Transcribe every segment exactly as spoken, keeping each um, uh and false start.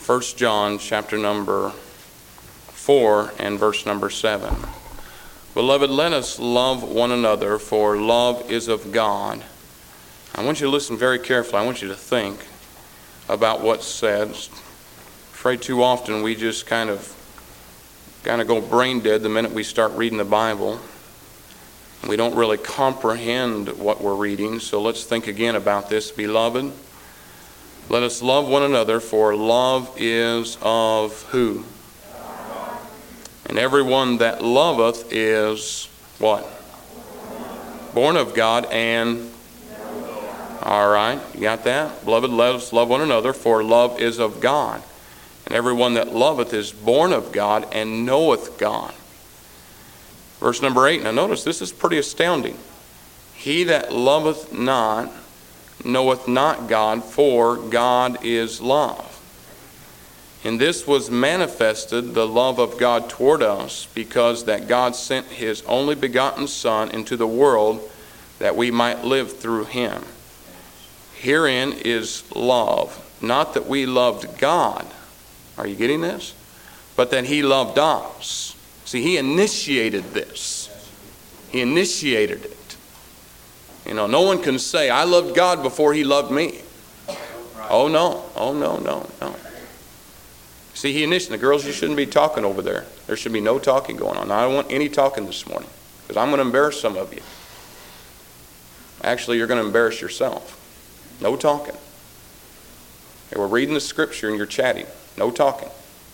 First John chapter number four and verse number seven. Beloved, let us love one another, for love is of God. I want you to listen very carefully. I want you to think about what's said. I'm afraid too often we just kind of kind of go brain dead the minute we start reading the Bible. We don't really comprehend what we're reading, so let's think again about this. Beloved, let us love one another, for love is of who? And everyone that loveth is what? Born of God and... All right, you got that? Beloved, let us love one another, for love is of God. And everyone that loveth is born of God and knoweth God. Verse number eight. Now notice, this is pretty astounding. He that loveth not knoweth not God, for God is love. And this was manifested, the love of God toward us, because that God sent his only begotten Son into the world that we might live through him. Herein is love, not that we loved God. Are you getting this? But that he loved us. See, he initiated this. He initiated it. You know, no one can say, I loved God before he loved me. Oh, no. Oh, no, no, no. See, he initiated. The girls, you shouldn't be talking over there. There should be no talking going on. Now, I don't want any talking this morning, because I'm going to embarrass some of you. Actually, you're going to embarrass yourself. No talking. Okay, we're reading the scripture and you're chatting. No talking.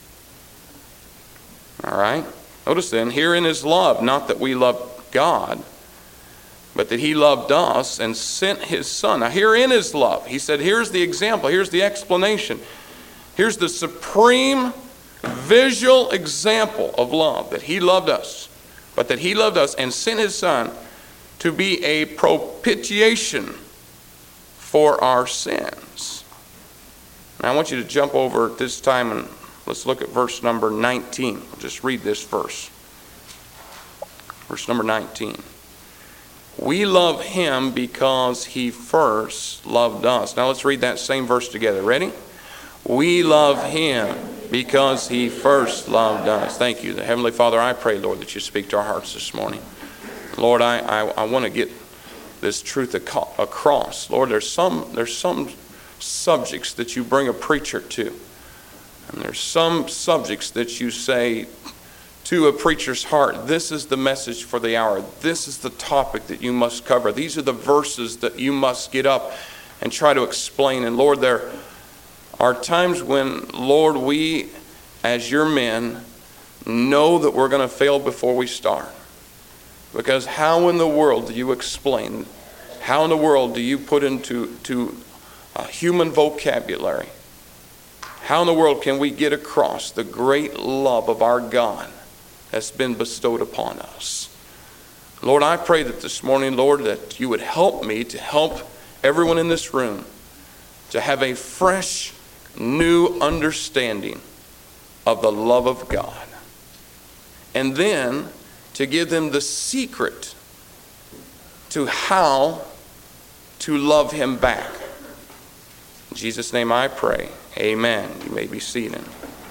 All right? Notice then, herein is love, not that we love God, but that he loved us and sent his Son. Now, herein is love. He said, here's the example. Here's the explanation. Here's the supreme visual example of love, that he loved us, but that he loved us and sent his Son to be a propitiation for our sins. Now, I want you to jump over at this time and let's look at verse number nineteen. We'll just read this verse. Verse number nineteen. We love him because he first loved us. Now let's read that same verse together. Ready? We love him because he first loved us. Thank you. Heavenly Father, I pray, Lord, that you speak to our hearts this morning. Lord, I, I, I want to get this truth across. Lord, there's some, there's some subjects that you bring a preacher to. And there's some subjects that you say to a preacher's heart, this is the message for the hour. This is the topic that you must cover. These are the verses that you must get up and try to explain. And Lord, there are times when, Lord, we as your men know that we're going to fail before we start. Because how in the world do you explain, how in the world do you put into to a human vocabulary, how in the world can we get across the great love of our God that's been bestowed upon us? Lord, I pray that this morning, Lord, that you would help me to help everyone in this room to have a fresh, new understanding of the love of God. And then to give them the secret to how to love him back. In Jesus' name I pray. Amen. You may be seated.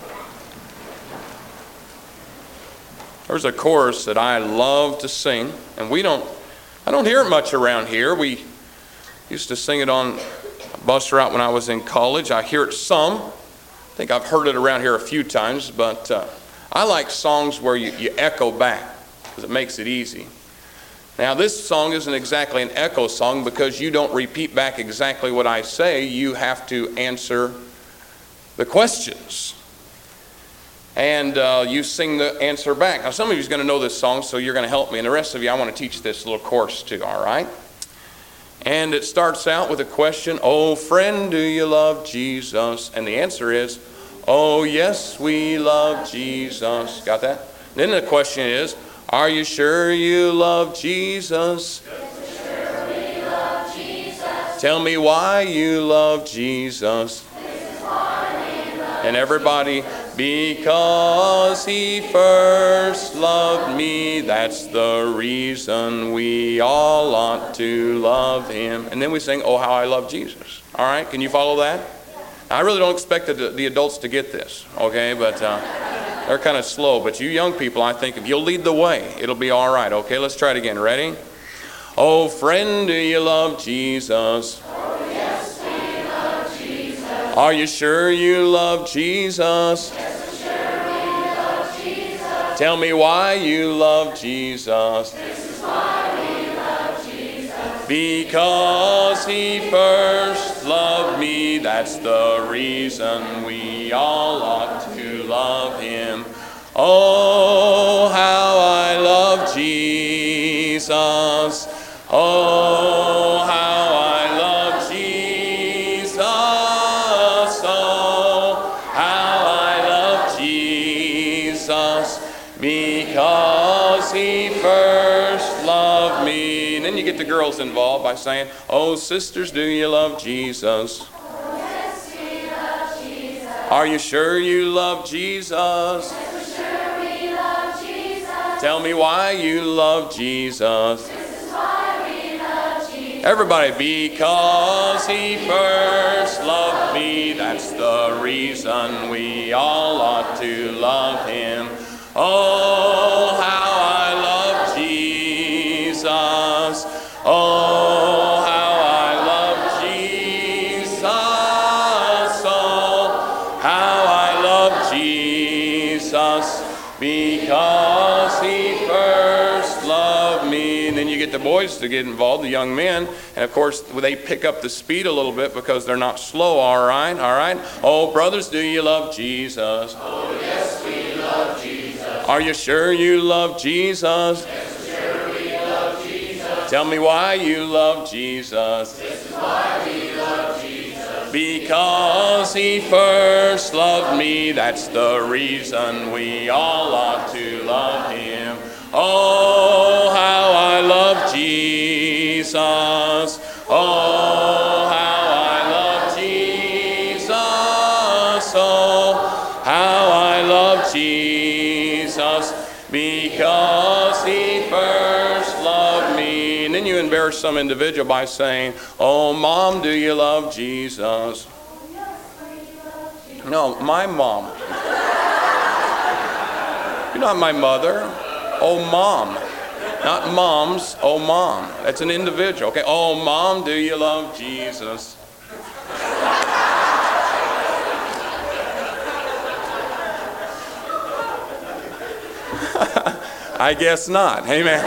There's a chorus that I love to sing, and we don't, I don't hear it much around here. We used to sing it on a bus route when I was in college. I hear it some. I think I've heard it around here a few times, but uh, I like songs where you, you echo back, because it makes it easy. Now, this song isn't exactly an echo song because you don't repeat back exactly what I say. You have to answer the questions. And uh, you sing the answer back. Now, some of you are going to know this song, so you're going to help me. And the rest of you, I want to teach this little course too, all right? And it starts out with a question, oh, friend, do you love Jesus? And the answer is, oh, yes, we love Jesus. Got that? Then the question is, are you sure you love Jesus? Yes, sure we love Jesus. Tell me why you love Jesus. This is why we love And everybody, because he first loved me, that's the reason we all ought to love him. And then we sing, oh, how I love Jesus. All right, can you follow that? I really don't expect the, the adults to get this, okay? But uh, they're kind of slow. But you young people, I think if you'll lead the way, it'll be all right, okay? Let's try it again. Ready? Oh, friend, do you love Jesus? Oh, yes, we love Jesus. Are you sure you love Jesus? Yes, sure we love Jesus. Tell me why you love Jesus. This is why we love Jesus. Because he first loved me, that's the reason we all ought to love him. Oh, how I love Jesus. Oh, how I love Jesus. Oh, how I love Jesus. Because he first loved me. And then you get the girls involved by saying, oh, sisters, do you love Jesus? Oh, yes, we love Jesus. Are you sure you love Jesus? Yes, sure we love Jesus. Tell me why you love Jesus. This is why we love Jesus. Everybody, because he first loved me, that's the reason we all ought to love him. Oh, how I love Jesus. Oh, how I love Jesus. Oh, how I love Jesus. Because he first loved me. And then you get the boys to get involved, the young men. And of course, they pick up the speed a little bit because they're not slow, all right? All right? Oh, brothers, do you love Jesus? Oh, yes, we love Jesus. Are you sure you love Jesus? Yes, sure we love Jesus. Tell me why you love Jesus. This is why we love Jesus. Because he first loved me, that's the reason we all ought to love him. Oh, how I love Jesus. Oh, how I love Jesus. Oh, how I love Jesus. Because he first loved me. And then you embarrass some individual by saying, oh, Mom, do you love Jesus? No, my mom. You're not my mother. Oh, Mom. Not moms. Oh, Mom. That's an individual. Okay. Oh, Mom, do you love Jesus? I guess not. Amen.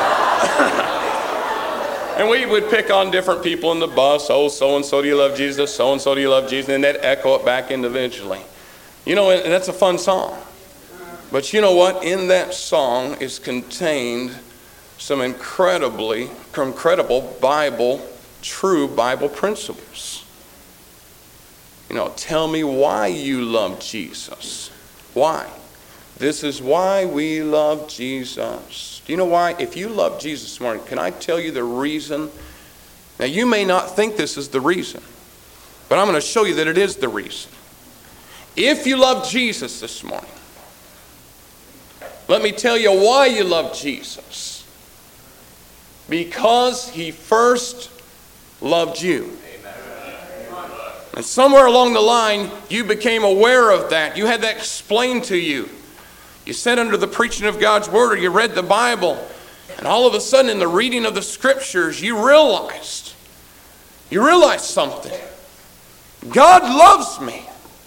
And we would pick on different people in the bus. Oh, so-and-so, do you love Jesus? So-and-so, do you love Jesus? And they'd echo it back individually. You know, and that's a fun song. But you know what? In that song is contained some incredibly, incredible Bible, true Bible principles. You know, tell me why you love Jesus. Why? This is why we love Jesus. Do you know why? If you love Jesus this morning, can I tell you the reason? Now, you may not think this is the reason, but I'm going to show you that it is the reason. If you love Jesus this morning, let me tell you why you love Jesus. Because he first loved you. And somewhere along the line, you became aware of that. You had that explained to you. You sat under the preaching of God's Word, or you read the Bible, and all of a sudden in the reading of the Scriptures, you realized, you realized something. God loves me.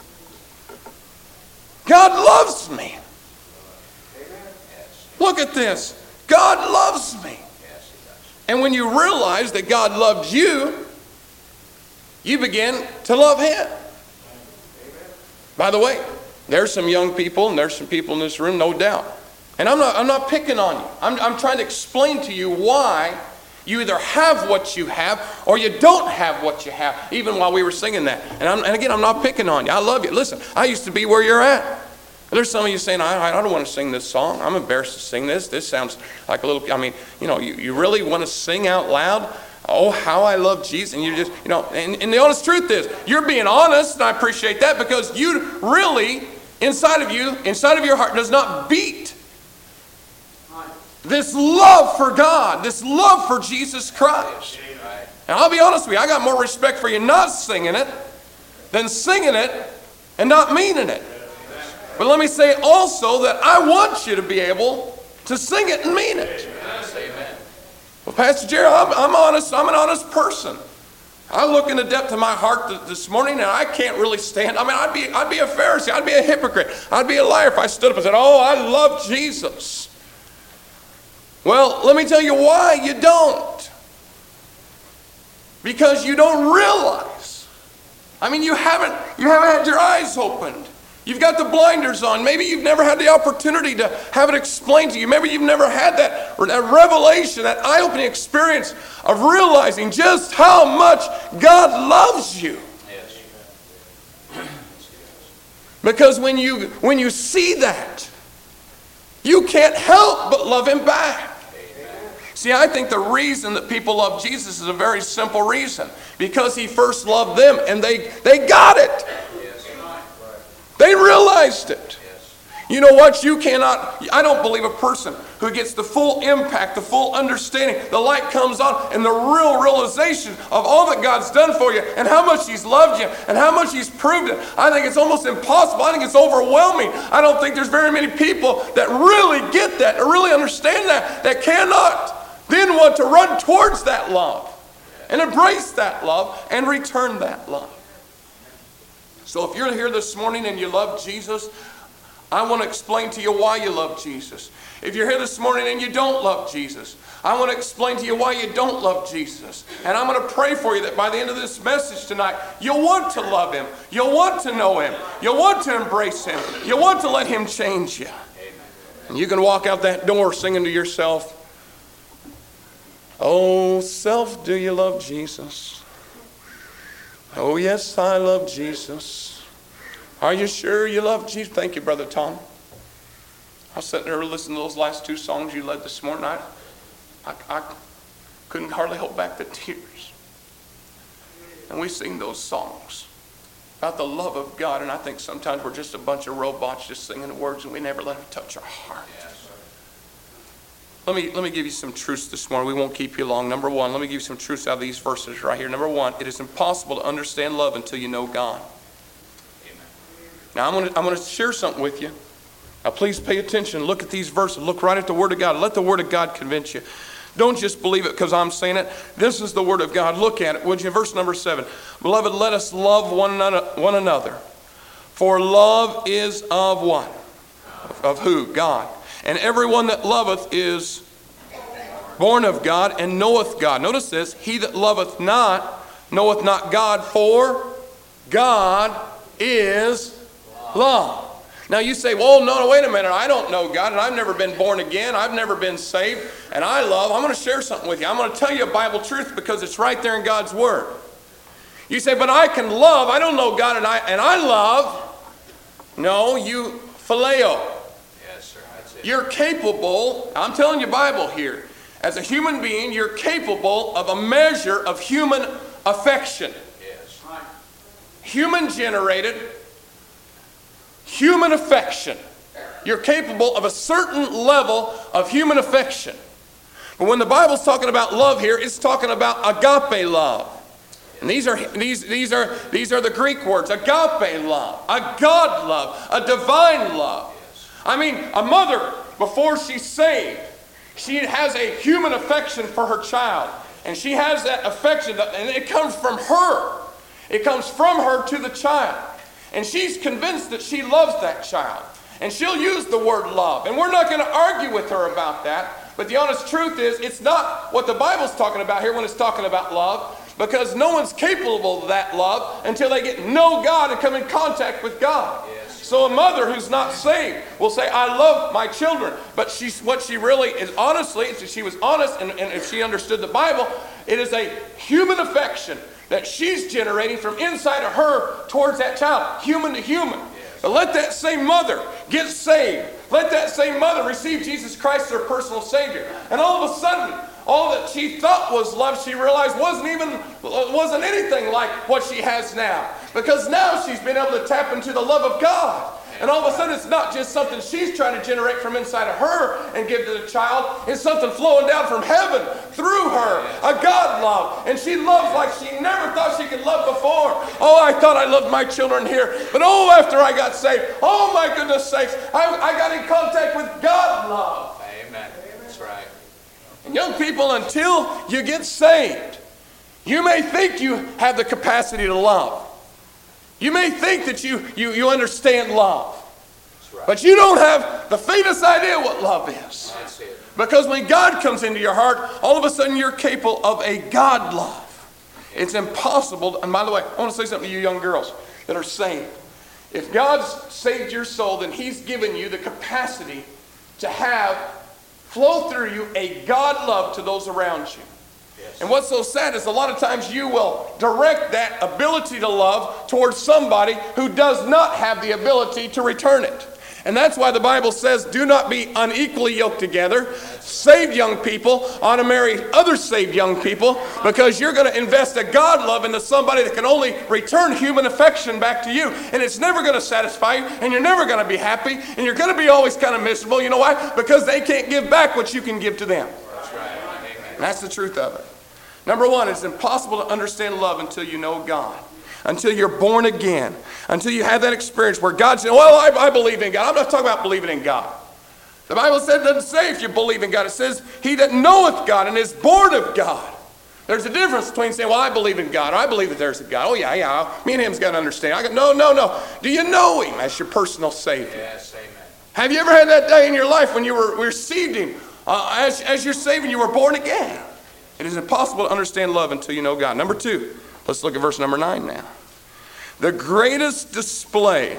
God loves me. Look at this. God loves me. And when you realize that God loves you, you begin to love him. By the way, there's some young people and there's some people in this room, no doubt. And I'm not, I'm not picking on you. I'm, I'm trying to explain to you why you either have what you have or you don't have what you have, even while we were singing that. And, I'm, and again, I'm not picking on you. I love you. Listen, I used to be where you're at. There's some of you saying, I, I don't want to sing this song. I'm embarrassed to sing this. This sounds like a little, I mean, you know, you, you really want to sing out loud? Oh, how I love Jesus. And you just, you know, and, and the honest truth is, you're being honest, and I appreciate that, because you really, inside of you, inside of your heart, does not beat this love for God, this love for Jesus Christ. And I'll be honest with you, I got more respect for you not singing it than singing it and not meaning it. But let me say also that I want you to be able to sing it and mean it. Well, Pastor Jerry, I'm, I'm honest. I'm an honest person. I look in the depth of my heart th- this morning, and I can't really stand. I mean, I'd be, I'd be a Pharisee. I'd be a hypocrite. I'd be a liar if I stood up and said, "Oh, I love Jesus." Well, let me tell you why you don't. Because you don't realize. I mean, you haven't, you haven't had your eyes opened. You've got the blinders on. Maybe you've never had the opportunity to have it explained to you. Maybe you've never had that, or that revelation, that eye-opening experience of realizing just how much God loves you. Yes. Because when you, when you see that, you can't help but love Him back. See, I think the reason that people love Jesus is a very simple reason. Because He first loved them, and they, they got it. They realized it. You know what? You cannot, I don't believe a person who gets the full impact, the full understanding, the light comes on, and the real realization of all that God's done for you, and how much He's loved you, and how much He's proved it. I think it's almost impossible. I think it's overwhelming. I don't think there's very many people that really get that, that really understand that, that cannot then want to run towards that love, and embrace that love, and return that love. So if you're here this morning and you love Jesus, I want to explain to you why you love Jesus. If you're here this morning and you don't love Jesus, I want to explain to you why you don't love Jesus. And I'm going to pray for you that by the end of this message tonight, you'll want to love Him. You'll want to know Him. You'll want to embrace Him. You'll want to let Him change you. And you can walk out that door singing to yourself, "Oh, self, do you love Jesus? Oh, yes, I love Jesus. Are you sure you love Jesus?" Thank you, Brother Tom. I was sitting there listening to those last two songs you led this morning. I, I, I couldn't hardly hold back the tears. And we sing those songs about the love of God, and I think sometimes we're just a bunch of robots just singing the words, and we never let them touch our heart. Let me, let me give you some truths this morning. We won't keep you long. Number one, let me give you some truths out of these verses right here. Number one, it is impossible to understand love until you know God. Amen. Now, I'm going to I'm going to share something with you. Now, please pay attention. Look at these verses. Look right at the Word of God. Let the Word of God convince you. Don't just believe it because I'm saying it. This is the Word of God. Look at it, would you? Verse number seven. "Beloved, let us love one another, one another. For love is of what? Of who? God. And everyone that loveth is born of God and knoweth God." Notice this. "He that loveth not knoweth not God, for God is love." Now you say, "Well, no, no, wait a minute. I don't know God, and I've never been born again. I've never been saved, and I love." I'm going to share something with you. I'm going to tell you a Bible truth because it's right there in God's Word. You say, "But I can love. I don't know God, and I, and I love." No, you phileo. You're capable, I'm telling you Bible here, as a human being, you're capable of a measure of human affection. Yes. Human generated, human affection. You're capable of a certain level of human affection. But when the Bible's talking about love here, it's talking about agape love. And these are, these, these are, these are the Greek words, agape love, a God love, a divine love. I mean, a mother, before she's saved, she has a human affection for her child. And she has that affection, and it comes from her. It comes from her to the child. And she's convinced that she loves that child. And she'll use the word love. And we're not going to argue with her about that. But the honest truth is, it's not what the Bible's talking about here when it's talking about love. Because no one's capable of that love until they get to know God and come in contact with God. So a mother who's not saved will say, "I love my children." But she's, what she really is, honestly, if she was honest and, and if she understood the Bible, it is a human affection that she's generating from inside of her towards that child, human to human. But let that same mother get saved. Let that same mother receive Jesus Christ as her personal Savior. And all of a sudden, all that she thought was love, she realized wasn't even, wasn't anything like what she has now. Because now she's been able to tap into the love of God. And all of a sudden, it's not just something she's trying to generate from inside of her and give to the child. It's something flowing down from heaven through her, a God love. And she loves like she never thought she could love before. Oh, I thought I loved my children here. But oh, after I got saved, oh my goodness sakes, I, I got in contact with God love. Amen. That's right. And young people, until you get saved, you may think you have the capacity to love. You may think that you, you, you understand love. Right. But you don't have the faintest idea what love is. That's it. Because when God comes into your heart, all of a sudden you're capable of a God love. It's impossible. And by the way, I want to say something to you young girls that are saved. If God's saved your soul, then He's given you the capacity to have flow through you a God love to those around you. And what's so sad is a lot of times you will direct that ability to love towards somebody who does not have the ability to return it. And that's why the Bible says, do not be unequally yoked together. Saved young people ought to marry other saved young people, because you're going to invest a God love into somebody that can only return human affection back to you. And it's never going to satisfy you, and you're never going to be happy, and you're going to be always kind of miserable. You know why? Because they can't give back what you can give to them. That's right. Amen. And that's the truth of it. Number one, it's impossible to understand love until you know God, until you're born again, until you have that experience where God says, well, I, I believe in God. I'm not talking about believing in God. The Bible said, it doesn't say if you believe in God. It says, he that knoweth God and is born of God. There's a difference between saying, well, I believe in God, or I believe that there's a God. Oh, yeah, yeah, me and him's got to understand. I go, no, no, no. Do you know him as your personal Savior? Yes, amen. Have you ever had that day in your life when you were received him uh, as, as your Savior, you were born again? It is impossible to understand love until you know God. Number two, let's look at verse number nine now. The greatest display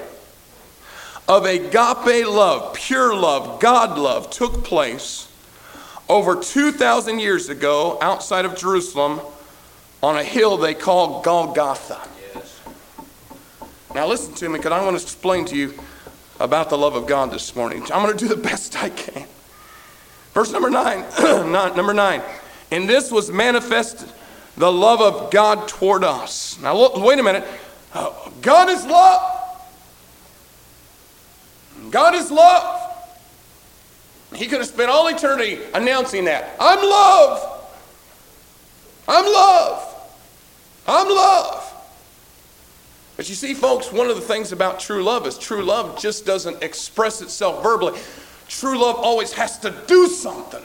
of agape love, pure love, God love, took place over two thousand years ago outside of Jerusalem on a hill they call Golgotha. Yes. Now listen to me, because I want to explain to you about the love of God this morning. I'm going to do the best I can. Verse number nine, number nine. And this was manifested, the love of God toward us. Now look, wait a minute. Uh, God is love. God is love. He could have spent all eternity announcing that. I'm love. I'm love. I'm love. But you see, folks, one of the things about true love is true love just doesn't express itself verbally. True love always has to do something.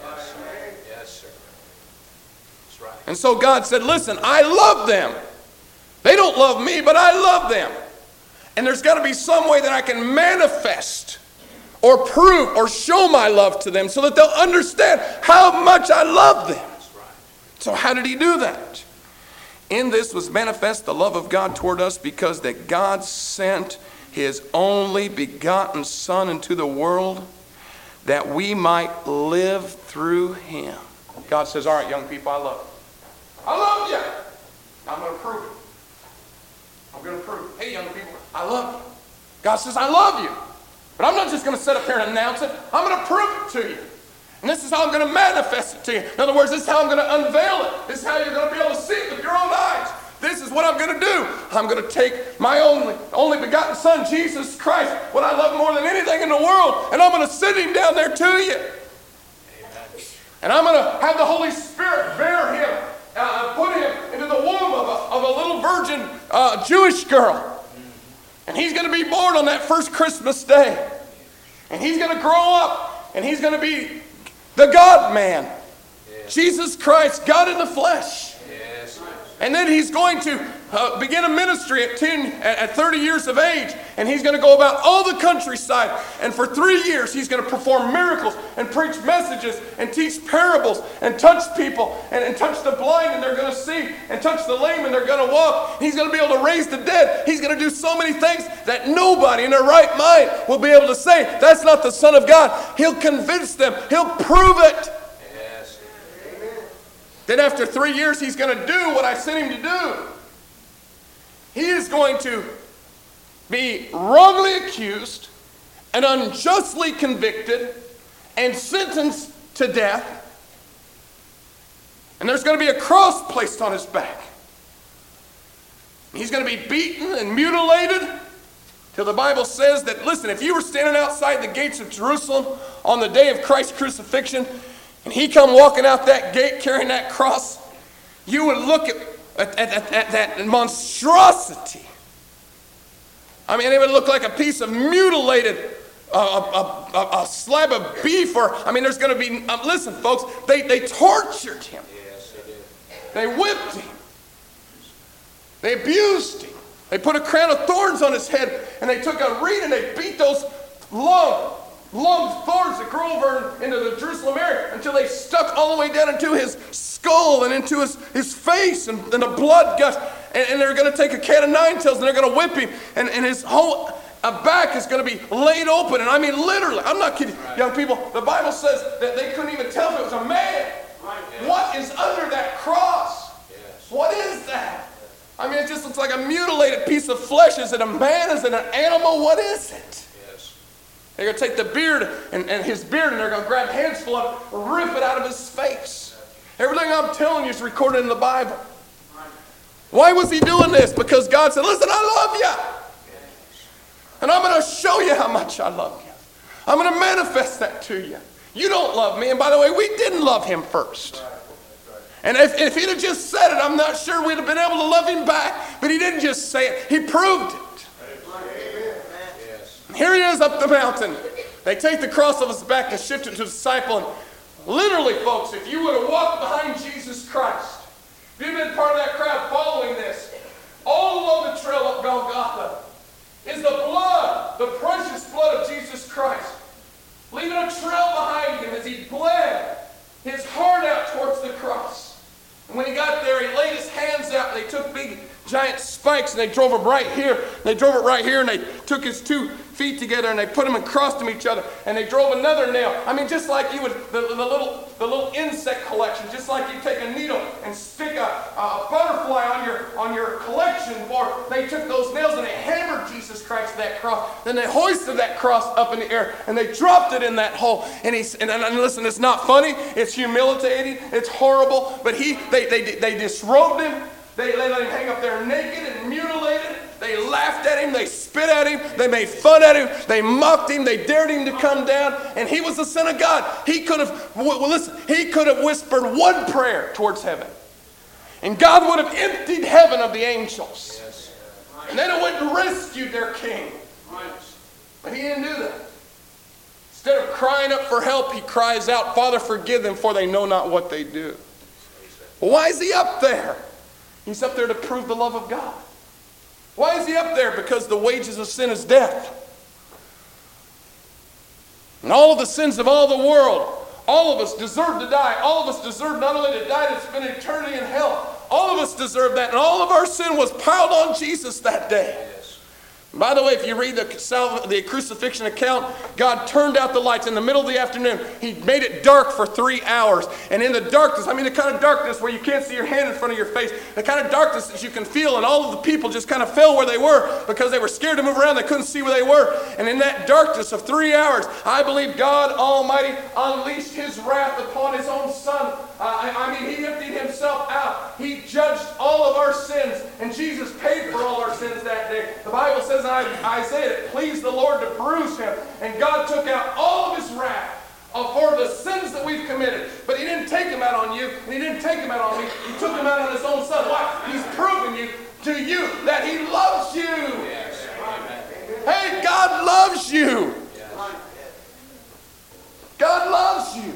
And so God said, listen, I love them. They don't love me, but I love them. And there's got to be some way that I can manifest or prove or show my love to them so that they'll understand how much I love them. So how did he do that? In this was manifest the love of God toward us, because that God sent his only begotten Son into the world that we might live through him. God says, all right, young people, I love you. I love you. I'm going to prove it. I'm going to prove it. Hey, young people, I love you. God says, I love you. But I'm not just going to sit up here and announce it. I'm going to prove it to you. And this is how I'm going to manifest it to you. In other words, this is how I'm going to unveil it. This is how you're going to be able to see it with your own eyes. This is what I'm going to do. I'm going to take my only, only begotten Son, Jesus Christ, what I love more than anything in the world, and I'm going to send him down there to you. Amen. And I'm going to have the Holy Spirit bear him. Uh, put him into the womb of a, of a little virgin uh, Jewish girl. And he's going to be born on that first Christmas day. And he's going to grow up. And he's going to be the God-man. Yes. Jesus Christ, God in the flesh. Yes. And then he's going to uh, begin a ministry at ten, at thirty years of age. And he's going to go about all the countryside. And for three years, he's going to perform miracles and preach messages and teach parables and touch people and, and touch the blind and they're going to see, and touch the lame and they're going to walk. He's going to be able to raise the dead. He's going to do so many things that nobody in their right mind will be able to say, that's not the Son of God. He'll convince them. He'll prove it. Yes. Then after three years, he's going to do what I sent him to do. He is going to be wrongly accused and unjustly convicted and sentenced to death. And there's going to be a cross placed on his back. He's going to be beaten and mutilated to Till the Bible says that, listen, if you were standing outside the gates of Jerusalem on the day of Christ's crucifixion, and he come walking out that gate carrying that cross, you would look at, at, at, at that monstrosity. I mean, it would look like a piece of mutilated, uh, a, a, a slab of beef, or, I mean, there's going to be, um, listen, folks, they, they tortured him. Yes, they did. They whipped him. They abused him. They put a crown of thorns on his head, and they took a reed and they beat those long, long thorns that grew over into the Jerusalem area until they stuck all the way down into his skull and into his, his face, and, and the blood gushed. And, and they're going to take a cat of nine tails and they're going to whip him, and, and his whole uh, back is going to be laid open. And I mean, literally, I'm not kidding, right. Young people. The Bible says that they couldn't even tell if it was a man. Right. Yes. What is under that cross? Yes. What is that? I mean, it just looks like a mutilated piece of flesh. Is it a man? Is it an animal? What is it? Yes. They're going to take the beard and, and his beard, and they're going to grab hands full of it, rip it out of his face. Everything I'm telling you is recorded in the Bible. Why was he doing this? Because God said, listen, I love you. And I'm going to show you how much I love you. I'm going to manifest that to you. You don't love me. And by the way, we didn't love him first. And if, if he'd have just said it, I'm not sure we'd have been able to love him back. But he didn't just say it. He proved it. And here he is up the mountain. They take the cross off his back and shift it to the disciple. And literally, folks, if you would have walked behind Jesus Christ, if you've been part of that crowd following this, all along the trail up Golgotha is the blood, the precious blood of Jesus Christ, leaving a trail behind him as he bled his heart out towards the cross. And when he got there, he laid his hands out, and they took big, giant spikes, and they drove them right here. And they drove it right here, and they took his two feet together, and they put them across them each other, and they drove another nail. I mean, just like you would, the, the little the little insect collection, just like you take a needle and stick a, a butterfly on your on your collection board. They took those nails and they hammered Jesus Christ to that cross. Then they hoisted that cross up in the air, and they dropped it in that hole. And he and, and listen, it's not funny. It's humiliating. It's horrible. But he they they they disrobed him. They, they let him hang up there naked and mutilated. They laughed at him. They spit at him. They made fun at him. They mocked him. They dared him to come down. And he was the Son of God. He could have, well, listen, he could have whispered one prayer towards heaven. And God would have emptied heaven of the angels. And then it went and rescued their king. But he didn't do that. Instead of crying up for help, he cries out, Father, forgive them, for they know not what they do. Well, why is he up there? He's up there to prove the love of God. Why is he up there? Because the wages of sin is death. And all of the sins of all the world, all of us deserve to die. All of us deserve not only to die, to spend eternity in hell. All of us deserve that. And all of our sin was piled on Jesus that day. By the way, if you read the, the crucifixion account, God turned out the lights in the middle of the afternoon. He made it dark for three hours. And in the darkness, I mean the kind of darkness where you can't see your hand in front of your face, the kind of darkness that you can feel, and all of the people just kind of fell where they were because they were scared to move around. They couldn't see where they were. And in that darkness of three hours, I believe God Almighty unleashed his wrath upon his own Son. Uh, I, I mean, he emptied himself out. He judged all of our sins. And Jesus paid for all our sins that day. The Bible says, Isaiah, it pleased the Lord to bruise him. And God took out all of his wrath for the sins that we've committed. But he didn't take them out on you, and he didn't take them out on me. He took them out on his own Son. Why? He's proven you to you that he loves you. Yes. Hey, God loves you. Yes. God loves you.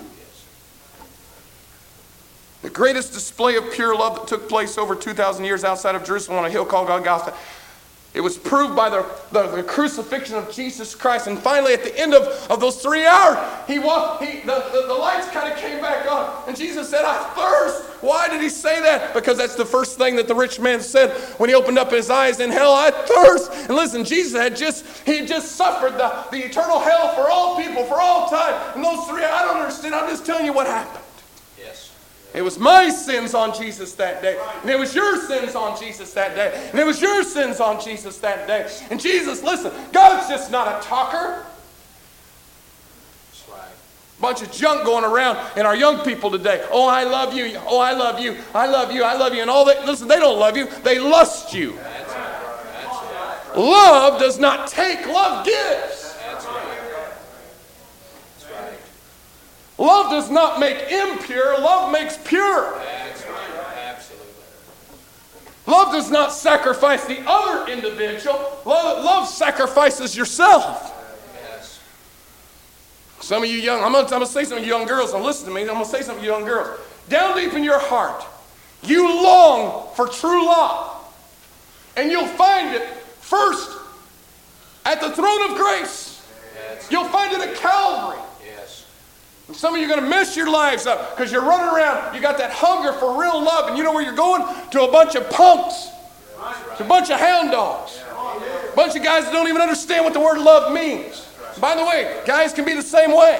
The greatest display of pure love that took place over two thousand years outside of Jerusalem on a hill called Golgotha. It was proved by the, the, the crucifixion of Jesus Christ. And finally, at the end of, of those three hours, he walked, he, the, the, the lights kind of came back on. And Jesus said, I thirst. Why did he say that? Because that's the first thing that the rich man said when he opened up his eyes in hell. I thirst. And listen, Jesus had just, he had just suffered the, the eternal hell for all people, for all time. And those three, I don't understand. I'm just telling you what happened. It was my sins on Jesus that day. And it was your sins on Jesus that day. And it was your sins on Jesus that day. And Jesus, listen, God's just not a talker. Bunch of junk going around in our young people today. Oh, I love you. Oh, I love you. I love you. I love you. And all that, listen, they don't love you. They lust you. Love does not take, love gives. That's right. That's right. Love does not make impure, love makes pure. That's right. Absolutely. Love does not sacrifice the other individual. Love, love sacrifices yourself. Yes. Some of you young, I'm going to say some of you young girls, and listen to me, I'm going to say some of you young girls. Down deep in your heart, you long for true love. And you'll find it first at the throne of grace. Yes. You'll find it at Calvary. Yes. And some of you are going to mess your lives up because you're running around. You got that hunger for real love, and you know where you're going? To a bunch of punks, to a bunch of hound dogs, a bunch of guys that don't even understand what the word love means. By the way, guys can be the same way.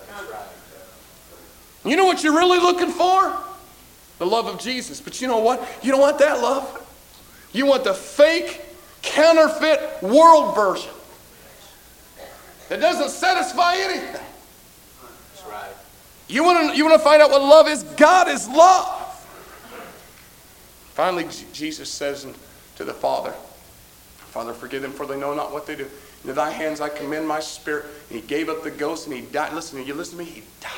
You know what you're really looking for? The love of Jesus. But you know what? You don't want that love. You want the fake, counterfeit world version that doesn't satisfy anything. That's right. You want to you want to find out what love is? God is love. Finally, J- Jesus says to the Father, Father, forgive them, for they know not what they do. Into thy hands I commend my spirit. And he gave up the ghost and he died. Listen, you listen to me? He died.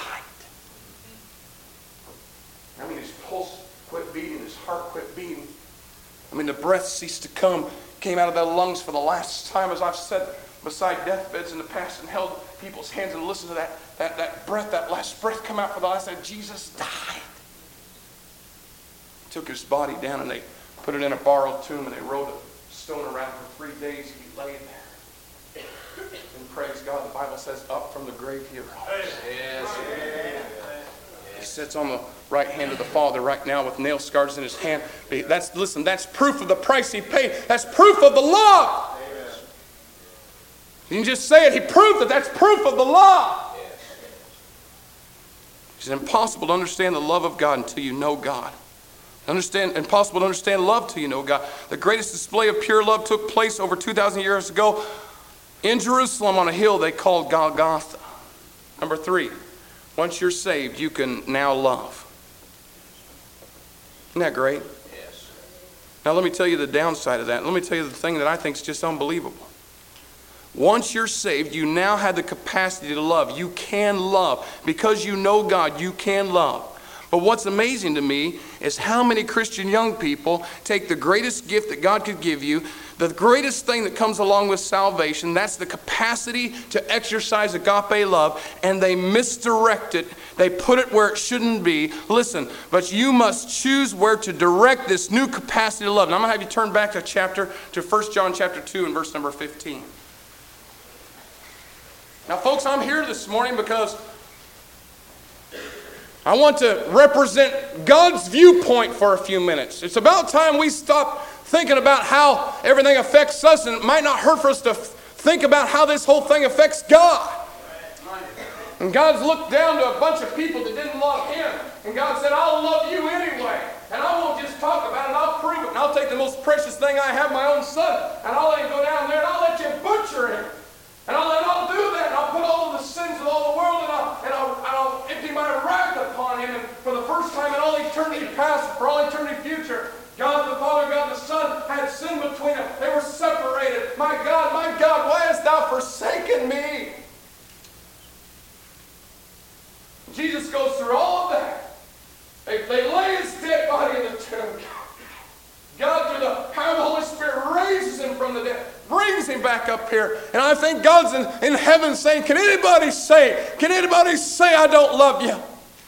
I mean, his pulse quit beating, his heart quit beating. I mean, the breath ceased to come, came out of their lungs for the last time, as I've said, beside deathbeds in the past and held people's hands and listened to that, that, that breath, that last breath come out for the last time. Jesus died. Took his body down and they put it in a borrowed tomb and they rolled a stone around for three days. He laid there. And praise God, the Bible says, up from the grave he arose. Yes. He sits on the right hand of the Father right now with nail scars in his hand. That's, listen, that's proof of the price he paid. That's proof of the love. You can just say it. He proved that. That's proof of the love. It's impossible to understand the love of God until you know God. Understand, impossible to understand love till you know God. The greatest display of pure love took place over two thousand years ago in Jerusalem on a hill they called Golgotha. Number three, once you're saved, you can now love. Isn't that great? Yes. Now let me tell you the downside of that. Let me tell you the thing that I think is just unbelievable. Once you're saved, you now have the capacity to love. You can love. Because you know God, you can love. But what's amazing to me is how many Christian young people take the greatest gift that God could give you, the greatest thing that comes along with salvation, that's the capacity to exercise agape love, and they misdirect it. They put it where it shouldn't be. Listen, but you must choose where to direct this new capacity to love. And I'm going to have you turn back to chapter, to First John chapter two and verse number fifteen. Now, folks, I'm here this morning because I want to represent God's viewpoint for a few minutes. It's about time we stop thinking about how everything affects us, and it might not hurt for us to think about how this whole thing affects God. And God's looked down to a bunch of people that didn't love Him, and God said, I'll love you anyway, and I won't just talk about it, I'll prove it, and I'll take the most precious thing I have, my own son, and I'll let him go down there, and I'll let you butcher him. And I'll, and I'll do that, and I'll put all of the sins of all the world, and I'll, and I'll, and I'll empty my wrath upon him. And for the first time in all eternity past, for all eternity future, God the Father, God the Son had sin between them. They were separated. My God, my God, why hast thou forsaken me? Jesus goes through all of that. They, they lay his dead body in the tomb. God, through the power of the Holy Spirit, raises him from the dead, brings him back up here. And I think God's in, in heaven saying, can anybody say, can anybody say I don't love you?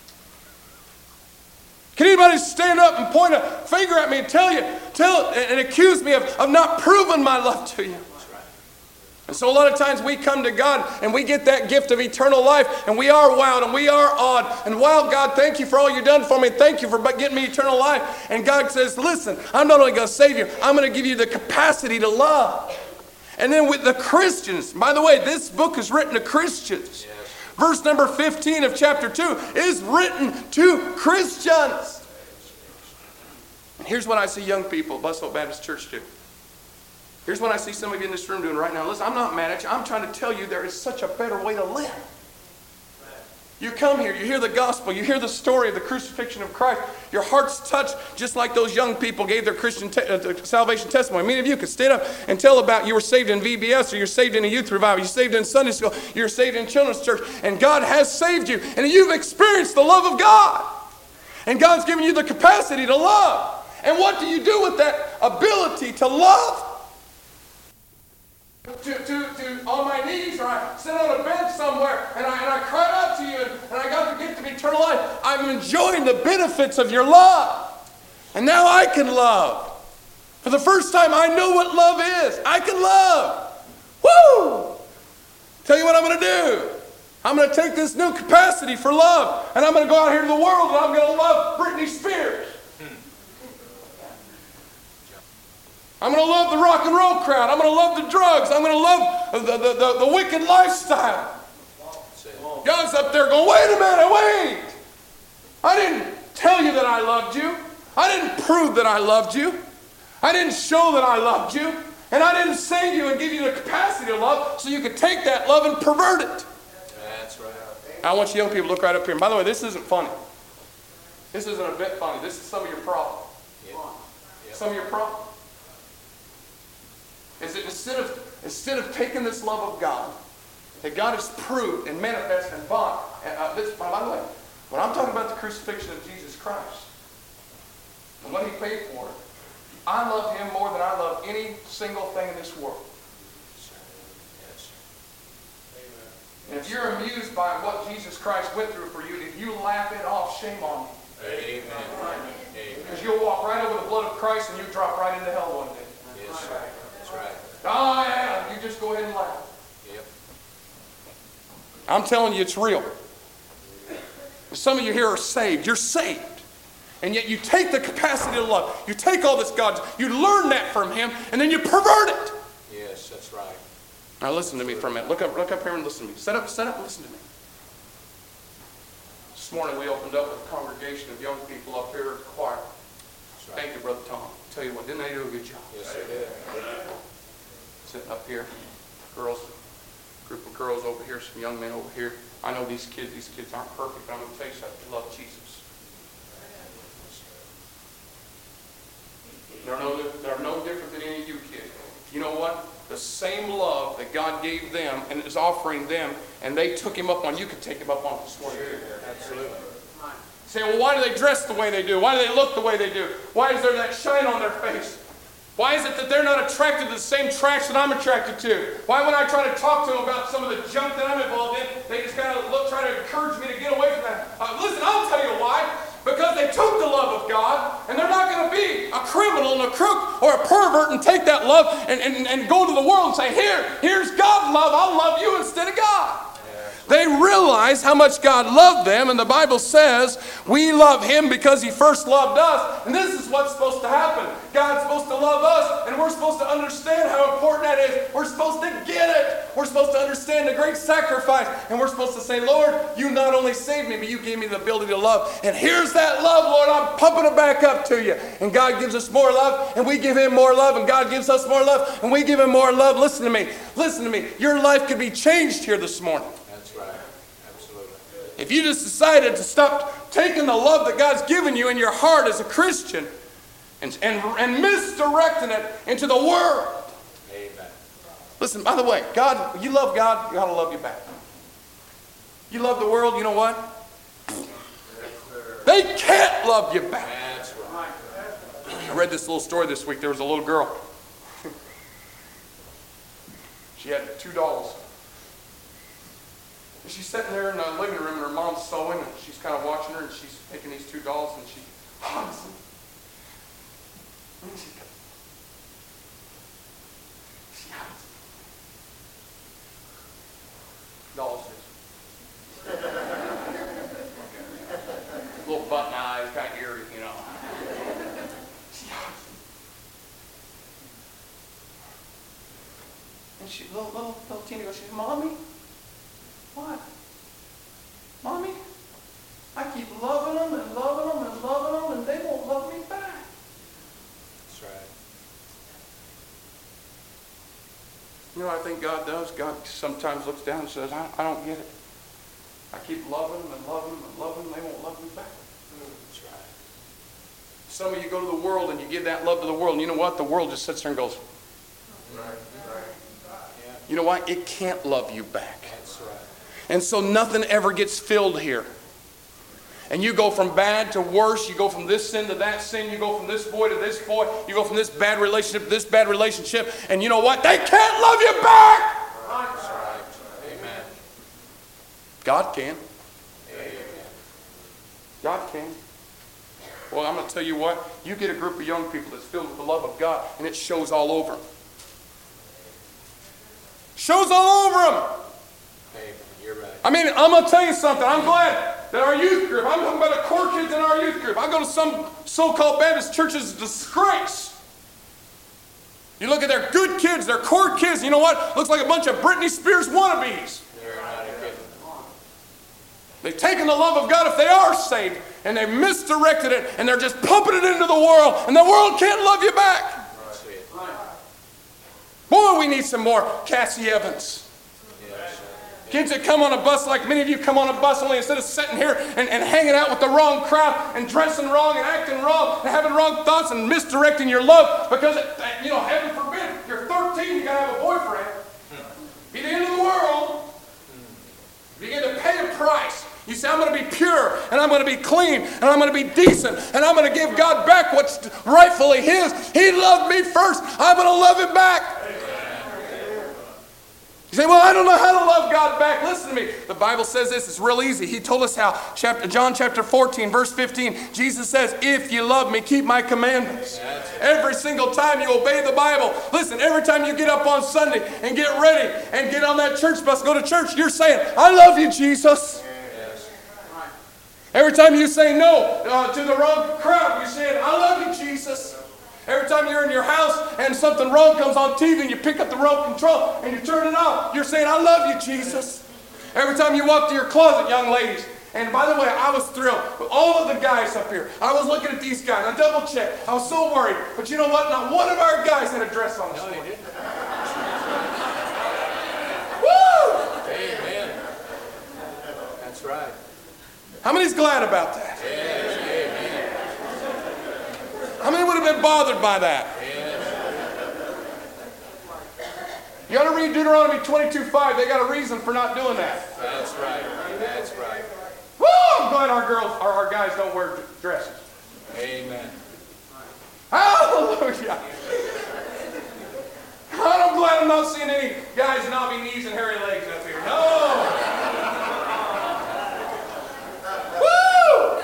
Can anybody stand up and point a finger at me and tell you, tell and accuse me of, of not proving my love to you? And so a lot of times we come to God and we get that gift of eternal life, and we are wowed and we are awed. And wow, God, thank you for all you've done for me. Thank you for getting me eternal life. And God says, listen, I'm not only going to save you, I'm going to give you the capacity to love. And then with the Christians, by the way, this book is written to Christians. Yes. Verse number fifteen of chapter two is written to Christians. And here's what I see young people at Blessed Hope Baptist Church do. Here's what I see some of you in this room doing right now. Listen, I'm not mad at you. I'm trying to tell you there is such a better way to live. You come here, you hear the gospel, you hear the story of the crucifixion of Christ. Your heart's touched just like those young people gave their Christian te- uh, salvation testimony. Many of you could stand up and tell about you were saved in V B S, or you're saved in a youth revival, you're saved in Sunday school, you're saved in children's church, and God has saved you, and you've experienced the love of God. And God's given you the capacity to love. And what do you do with that ability to love? To, to, to on my knees, or I sit on a bench somewhere and I, and I cried out to you and, and I got the gift of eternal life. I'm enjoying the benefits of your love. And now I can love. For the first time, I know what love is. I can love. Woo! Tell you what I'm going to do. I'm going to take this new capacity for love and I'm going to go out here to the world and I'm going to love Britney Spears. I'm going to love the rock and roll crowd. I'm going to love the drugs. I'm going to love the, the, the, the wicked lifestyle. God's up there going, wait a minute, wait. I didn't tell you that I loved you. I didn't prove that I loved you. I didn't show that I loved you. And I didn't save you and give you the capacity to love so you could take that love and pervert it. That's right. I want you young people to look right up here. And by the way, this isn't funny. This isn't a bit funny. This is some of your problem. Yep. Yep. Some of your problem. Is that instead of, instead of taking this love of God, that God has proved and manifested and bought, and uh, this, by the way, when I'm talking about the crucifixion of Jesus Christ, and what he paid for it, I love him more than I love any single thing in this world. Yes. And if you're amused by what Jesus Christ went through for you, if you laugh it off, shame on you. Amen. Amen. Because you'll walk right over the blood of Christ and you drop right into hell one day. Yes, sir. That's right. Oh, yeah. You just go ahead and laugh. Yep. I'm telling you, it's real. Some of you here are saved. You're saved. And yet you take the capacity to love. You take all this God, you learn that from him, and then you pervert it. Yes, that's right. Now listen to me for a minute. Look up, look up here and listen to me. Set up, set up and listen to me. This morning we opened up with a congregation of young people up here at the choir. That's right. Thank you, Brother Tom. Tell you what, didn't they do a good job? Yes, they did. Sitting up here, girls, group of girls over here, some young men over here. I know these kids, these kids aren't perfect, but I'm going to tell you something. They love Jesus. They're no, they're no different than any of you kids. You know what? The same love that God gave them and is offering them, and they took him up on, you could take him up on this morning. Absolutely. Say, well, why do they dress the way they do? Why do they look the way they do? Why is there that shine on their face? Why is it that they're not attracted to the same trash that I'm attracted to? Why when I try to talk to them about some of the junk that I'm involved in, they just kind of look, try to encourage me to get away from that? Uh, listen, I'll tell you why. Because they took the love of God, and they're not going to be a criminal and a crook or a pervert and take that love and, and, and go to the world and say, here, here's God's love, I'll love you instead of God. They realize how much God loved them, and the Bible says we love him because he first loved us. And this is what's supposed to happen. God's supposed to love us, and we're supposed to understand how important that is. We're supposed to get it. We're supposed to understand the great sacrifice, and we're supposed to say, Lord, you not only saved me, but you gave me the ability to love. And here's that love, Lord, I'm pumping it back up to you. And God gives us more love, and we give him more love, and God gives us more love, and we give him more love. Listen to me. Listen to me. Your life could be changed here this morning. If you just decided to stop taking the love that God's given you in your heart as a Christian and, and, and misdirecting it into the world. Amen. Listen, by the way, God, you love God, God will love you back. You love the world, you know what? They can't love you back. That's right. I read this little story this week. There was a little girl. She had two dolls. And she's sitting there in the living room and her mom's sewing and she's kind of watching her and she's taking these two dolls and she hugs them. And she, she hugs them. Dolls just. Little button eyes, kind of eerie, you know. She hugs them. And she, little, little, little teeny girl, she says, Mommy? What? Mommy, I keep loving them and loving them and loving them and they won't love me back. That's right. You know what I think God does? God sometimes looks down and says, I, I don't get it. I keep loving them and loving them and loving them. They won't love me back. That's right. Some of you go to the world and you give that love to the world, and you know what? The world just sits there and goes, Right. Right. Yeah. you know what? It can't love you back. That's right. And so nothing ever gets filled here. And you go from bad to worse. You go from this sin to that sin. You go from this boy to this boy. You go from this bad relationship to this bad relationship. And you know what? They can't love you back. That's right. Amen. God can. Amen. God can. Well, I'm going to tell you what. You get a group of young people that's filled with the love of God, and it shows all over them. Shows all over them. Amen. You're right. I mean, I'm going to tell you something. I'm glad that our youth group, I'm talking about the core kids in our youth group. I go to some so-called Baptist churches, it's a disgrace. You look at their good kids, their core kids, you know what? Looks like a bunch of Britney Spears wannabes. You're not kidding. They've taken the love of God if they are saved, and they've misdirected it, and they're just pumping it into the world, and the world can't love you back. That's it. Boy, we need some more Cassie Evans. Yes. Kids that come on a bus like many of you come on a bus, only instead of sitting here and, and hanging out with the wrong crowd and dressing wrong and acting wrong and having wrong thoughts and misdirecting your love because, it, you know, heaven forbid, you're thirteen, you got to have a boyfriend. Be the end of the world. You begin to pay a price. You say, I'm going to be pure, and I'm going to be clean, and I'm going to be decent, and I'm going to give God back what's rightfully His. He loved me first. I'm going to love Him back. You say, well, I don't know how to love God back. Listen to me. The Bible says this. It's real easy. He told us how. Chapter, John chapter fourteen, verse fifteen, Jesus says, if you love me, keep my commandments. Every single time you obey the Bible. Listen, every time you get up on Sunday and get ready and get on that church bus, go to church, you're saying, I love you, Jesus. Every time you say no uh, to the wrong crowd, you're saying, I love you, Jesus. Every time you're in your house and something wrong comes on T V and you pick up the remote control and you turn it off, you're saying, I love you, Jesus. Every time you walk to your closet, young ladies, and by the way, I was thrilled with all of the guys up here. I was looking at these guys. I double checked. I was so worried. But you know what? Not one of our guys had a dress on this morning. Woo! Amen. That's right. How many's glad about that? Yes. Amen. How many would have been bothered by that? Yes. You got to read Deuteronomy twenty-two five. They got a reason for not doing that. That's right. That's right. Woo! I'm glad our girls or our guys don't wear dresses. Amen. Hallelujah! I'm glad I'm not seeing any guys knobby knees and hairy legs up here. No! Woo!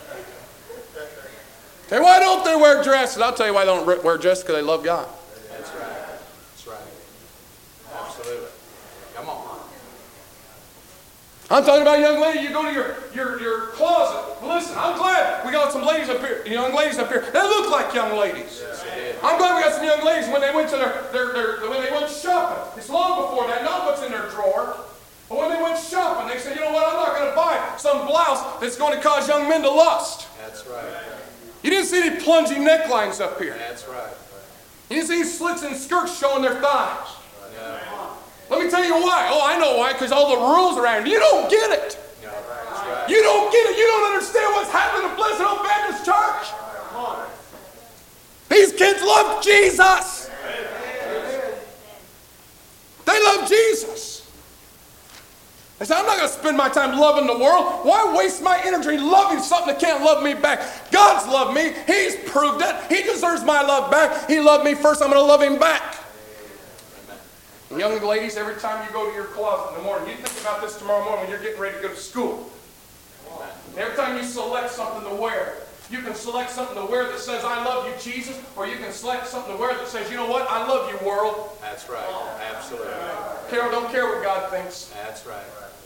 Hey, why don't they wear dresses? I'll tell you why they don't wear dresses, because they love God. That's right. That's right. Absolutely. Come on. I'm talking about young lady. You go to your, your, your closet. Listen, I'm glad we got some ladies up here, young ladies up here. They look like young ladies. Yes, it did. I'm glad we got some young ladies when they went to their, their, their when they went shopping. It's long before that, not what's in their drawer. But when they went shopping, they said, you know what, I'm not going to buy some blouse that's going to cause young men to lust. That's right. You didn't see any plungy necklines up here. That's right. You didn't see slits in skirts showing their thighs. No. Let me tell you why. Oh, I know why, because all the rules around. You don't get it. No. That's right. You don't get it. You don't understand what's happening at Blessed Hope Baptist Church. These kids love Jesus. They love Jesus. They say, I'm not going to spend my time loving the world. Why waste my energy loving something that can't love me back? God's loved me. He's proved it. He deserves my love back. He loved me first. I'm going to love him back. And young ladies, every time you go to your closet in the morning, you think about this tomorrow morning when you're getting ready to go to school. And every time you select something to wear, you can select something to wear that says, I love you, Jesus, or you can select something to wear that says, you know what, I love you, world. That's right. Absolutely. Carol, don't care what God thinks. That's right.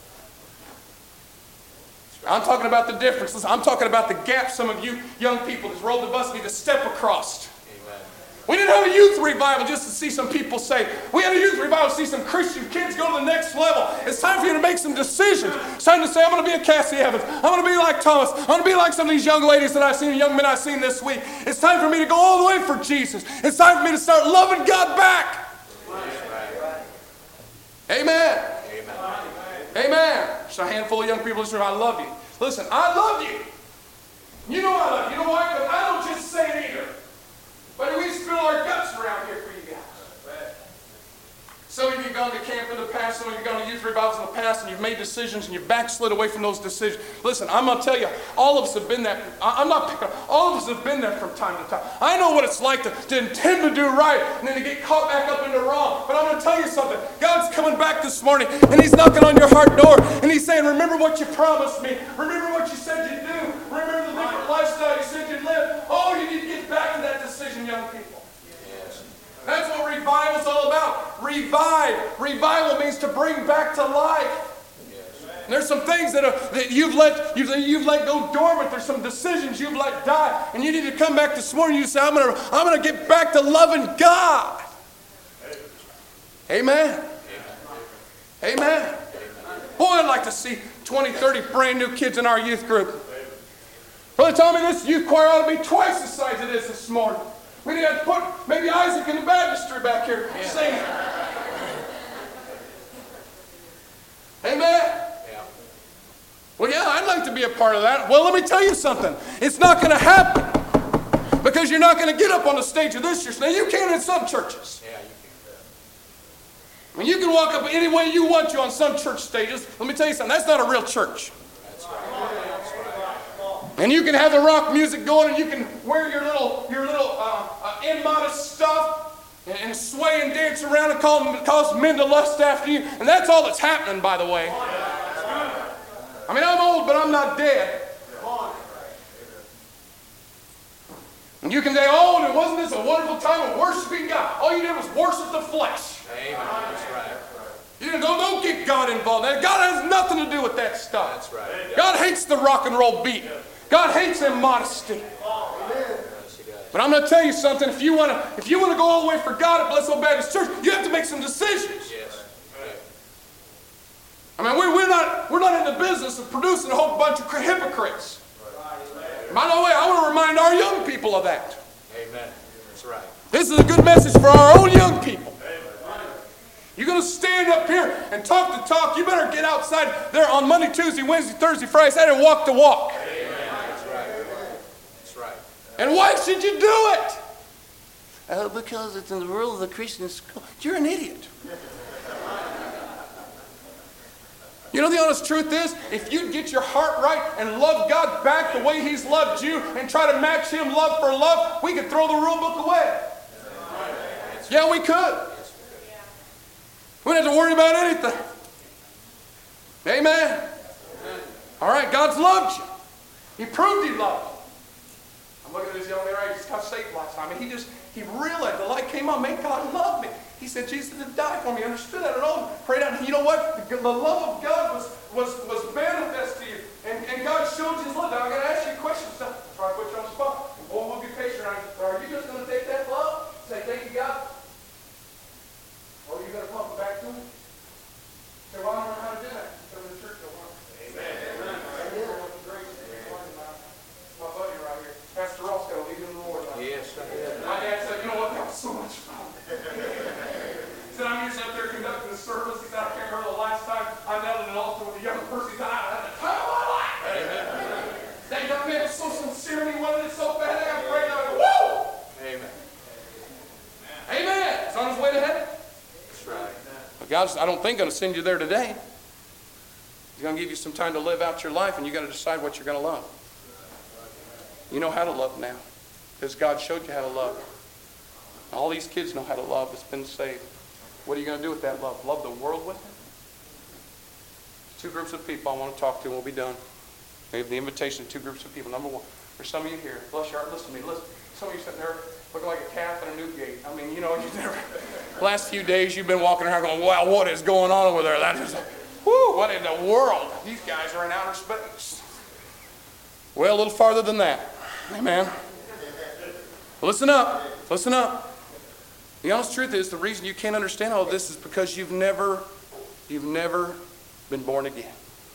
I'm talking about the difference. Listen, I'm talking about the gap some of you young people that's rolled the bus need to step across. Amen. We didn't have a youth revival just to see some people saved. We had a youth revival to see some Christian kids go to the next level. It's time for you to make some decisions. It's time to say, I'm going to be a Cassie Evans. I'm going to be like Thomas. I'm going to be like some of these young ladies that I've seen, young men I've seen this week. It's time for me to go all the way for Jesus. It's time for me to start loving God back. That's right. Amen. Amen. Amen. There's a handful of young people in this room. I love you. Listen, I love you. You know I love you. You know why? Because I don't just say it either. But we spill our guts around here for you guys. Some of you have gone to camp in the past, some of you have gone to youth revivals in the past, and you've made decisions and you've backslid away from those decisions. Listen, I'm going to tell you, all of us have been there. I'm not picking on, all of us have been there from time to time. I know what it's like to, to intend to do right and then to get caught back up into wrong. But I'm going to tell you something. God's coming back this morning, and He's knocking on your heart door, and He's saying, remember what you promised me. Remember what you said you'd do. Remember the different lifestyle you said you'd live. Oh, you need to get back to that decision, young people. That's what revival is all about. Revive. Revival means to bring back to life. And there's some things that, are, that you've, let, you've, you've let go dormant. There's some decisions you've let die. And you need to come back this morning and you say, I'm going to I'm going to get back to loving God. Amen. Amen. Boy, I'd like to see twenty, thirty brand new kids in our youth group. Brother Tommy, this youth choir ought to be twice the size it is this morning. We need to put maybe Isaac in the baptistry back here yeah. singing. Amen? Yeah. Well, yeah, I'd like to be a part of that. Well, let me tell you something. It's not going to happen because you're not going to get up on the stage of this church. Now, you can in some churches. Yeah, you can. I mean, you can walk up any way you want to on some church stages. Let me tell you something. That's not a real church. That's right. That's right. And you can have the rock music going, and you can wear your little, your little uh, uh, immodest stuff, and, and sway and dance around and call, cause men to lust after you. And that's all that's happening, by the way. I mean, I'm old, but I'm not dead. And you can say, oh, and wasn't this a wonderful time of worshiping God? All you did was worship the flesh. Amen. That's right. You don't, don't get God involved. God has nothing to do with that stuff. That's right. God hates the rock and roll beat. God hates immodesty. But I'm going to tell you something. If you want to, if you want to go all the way for God at Blessed Old Baptist Church, you have to make some decisions. Yes. I mean, we, we're not we're not in the business of producing a whole bunch of hypocrites. By the way, I want to remind our young people of that. Amen. That's right. This is a good message for our own young people. You're going to stand up here and talk the talk. You better get outside there on Monday, Tuesday, Wednesday, Thursday, Friday, Saturday, and walk the walk. And why should you do it? Oh, because it's in the rule of the Christian school. You're an idiot. You know the honest truth is, if you get your heart right and love God back the way He's loved you and try to match Him love for love, we could throw the rule book away. Yeah, we could. We don't have to worry about anything. Amen. All right, God's loved you. He proved He loved you. I'm looking at this young man right here. He just got saved last time. And he just, he realized the light came on. Man, God loved me. He said, Jesus didn't die for me. I understood that at all. Prayed out. And you know what? The, the love of God was, was, was manifest to you. And, and God showed you His love. Now, I got to ask you a question. So, try to put you on the spot. And boy, we'll be patient. Are you just going to take that love? Say, thank you, God? Or are you going to pump it back to Him? Say, well, I don't know how to do that. Come to the church. Amen. Amen. My buddy right here. Pastor Ross got to lead in the Lord. Yes, I did. My dad said, you know what? That was so much fun. He said, I'm usually up there conducting the service. He said, I can't remember the last time I knelt at an altar with a young person. He said, I had the time of my life. Amen. That young man was so sincere and he wanted it so bad. I prayed and I go, whoa! Amen. Amen. It's on his way to heaven. That's right. But God's, I don't think, going to send you there today. He's going to give you some time to live out your life, and you got to decide what you're going to love. You know how to love now, because God showed you how to love. All these kids know how to love that's been saved. What are you going to do with that love? Love the world with it? Two groups of people I want to talk to, and we'll be done. We have the invitation to two groups of people. Number one, there's some of you here. Bless your heart. Listen to me. Listen. Some of you sitting there looking like a calf in a new gate. I mean, you know, you've never. Last few days you've been walking around going, wow, what is going on over there? That is, whoo, what in the world? These guys are in outer space. Well, a little farther than that. Amen. Listen up. Listen up. The honest truth is, the reason you can't understand all of this is because you've never, you've never been born again.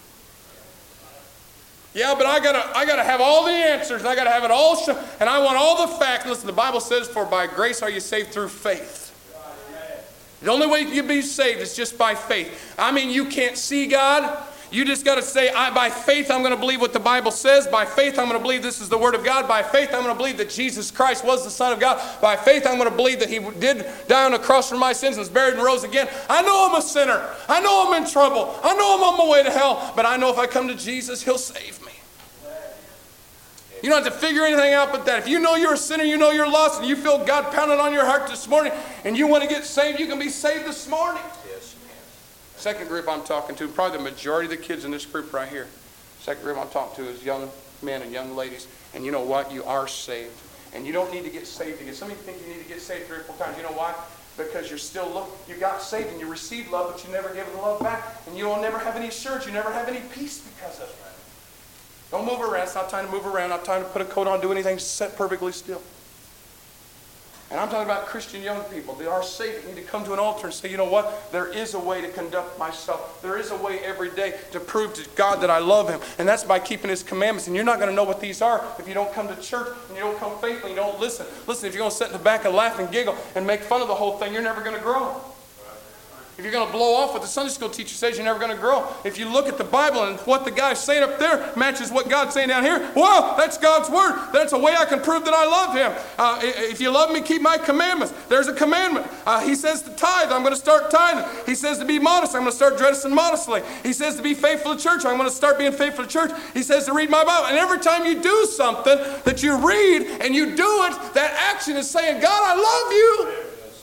Yeah, but I gotta, I gotta have all the answers. I gotta have it all, show, and I want all the facts. Listen, the Bible says, "For by grace are you saved through faith." The only way you can be saved is just by faith. I mean, you can't see God. You just got to say, I, by faith, I'm going to believe what the Bible says. By faith, I'm going to believe this is the Word of God. By faith, I'm going to believe that Jesus Christ was the Son of God. By faith, I'm going to believe that He did die on the cross for my sins and was buried and rose again. I know I'm a sinner. I know I'm in trouble. I know I'm on my way to hell. But I know if I come to Jesus, He'll save me. You don't have to figure anything out but that. If you know you're a sinner, you know you're lost, and you feel God pounding on your heart this morning, and you want to get saved, you can be saved this morning. Second group I'm talking to, probably the majority of the kids in this group right here. Second group I'm talking to is young men and young ladies. And you know what? You are saved. And you don't need to get saved again. Some of you think you need to get saved three or four times. You know why? Because you're still looking. You got saved and you received love, but you never gave the love back. And you will never have any assurance. You never have any peace because of it. Don't move around. It's not time to move around. Not time to put a coat on, do anything. Sit perfectly still. And I'm talking about Christian young people. They are saved. They need to come to an altar and say, you know what? There is a way to conduct myself. There is a way every day to prove to God that I love Him. And that's by keeping His commandments. And you're not going to know what these are if you don't come to church and you don't come faithfully, you don't listen. Listen, if you're going to sit in the back and laugh and giggle and make fun of the whole thing, you're never going to grow. If you're going to blow off what the Sunday school teacher says, you're never going to grow. If you look at the Bible and what the guy's saying up there matches what God's saying down here, well, that's God's word. That's a way I can prove that I love Him. Uh, if you love me, keep my commandments. There's a commandment. Uh, he says to tithe, I'm going to start tithing. He says to be modest, I'm going to start dressing modestly. He says to be faithful to church, I'm going to start being faithful to church. He says to read my Bible. And every time you do something that you read and you do it, that action is saying, God, I love you.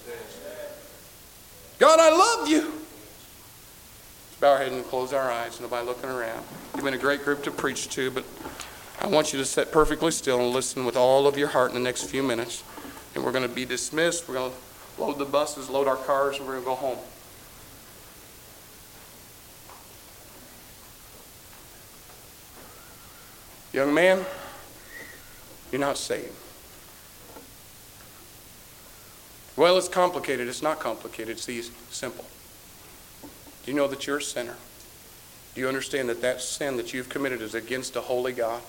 God, I love you. Let's bow our head and close our eyes. Nobody looking around. You've been a great group to preach to, but I want you to sit perfectly still and listen with all of your heart in the next few minutes. And we're going to be dismissed. We're going to load the buses, load our cars, and we're going to go home. Young man, you're not saved. Well, it's complicated. It's not complicated. It's easy, simple. Do you know that you're a sinner? Do you understand that that sin that you've committed is against a holy God?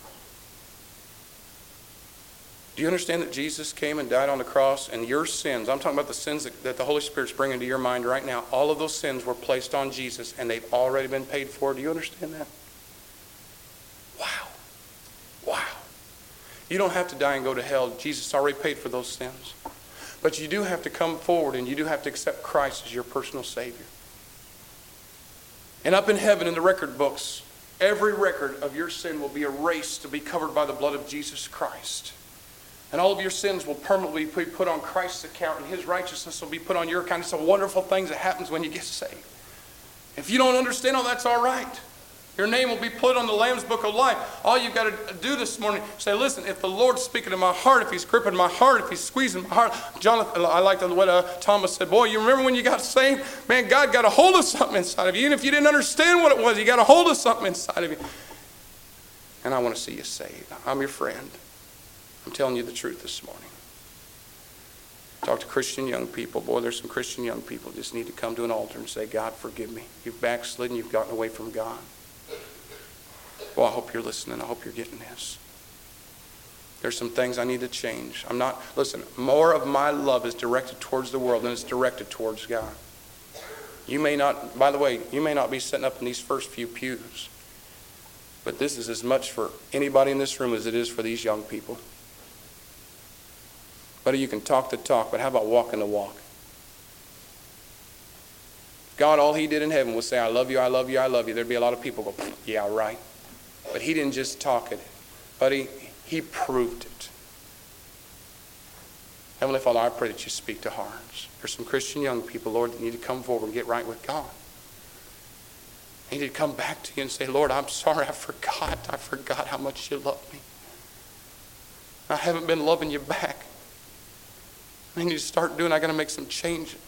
Do you understand that Jesus came and died on the cross and your sins, I'm talking about the sins that, that the Holy Spirit's bringing to your mind right now, all of those sins were placed on Jesus and they've already been paid for. Do you understand that? Wow. Wow. You don't have to die and go to hell. Jesus already paid for those sins. But you do have to come forward and you do have to accept Christ as your personal Savior. And up in heaven in the record books, every record of your sin will be erased to be covered by the blood of Jesus Christ. And all of your sins will permanently be put on Christ's account and His righteousness will be put on your account. It's a wonderful thing that happens when you get saved. If you don't understand all that's all right. Your name will be put on the Lamb's Book of Life. All you've got to do this morning is say, listen, if the Lord's speaking to my heart, if He's gripping my heart, if He's squeezing my heart. Jonathan, I like the way uh, Thomas said, boy, you remember when you got saved? Man, God got a hold of something inside of you. Even if you didn't understand what it was, He got a hold of something inside of you. And I want to see you saved. I'm your friend. I'm telling you the truth this morning. Talk to Christian young people. Boy, there's some Christian young people just need to come to an altar and say, God, forgive me. You've backslidden. You've gotten away from God. Well, I hope you're listening. I hope you're getting this. There's some things I need to change. I'm not, listen, more of my love is directed towards the world than it's directed towards God. You may not, by the way, you may not be sitting up in these first few pews, but this is as much for anybody in this room as it is for these young people. Buddy, you can talk the talk, but how about walking the walk? God, all He did in heaven was say, I love you, I love you, I love you. There'd be a lot of people go, yeah, right. But He didn't just talk it, but he, he proved it. Heavenly Father, I pray that you speak to hearts. There's some Christian young people, Lord, that need to come forward and get right with God. They need to come back to you and say, Lord, I'm sorry, I forgot. I forgot how much you love me. I haven't been loving you back. I need to start doing, I got to make some changes.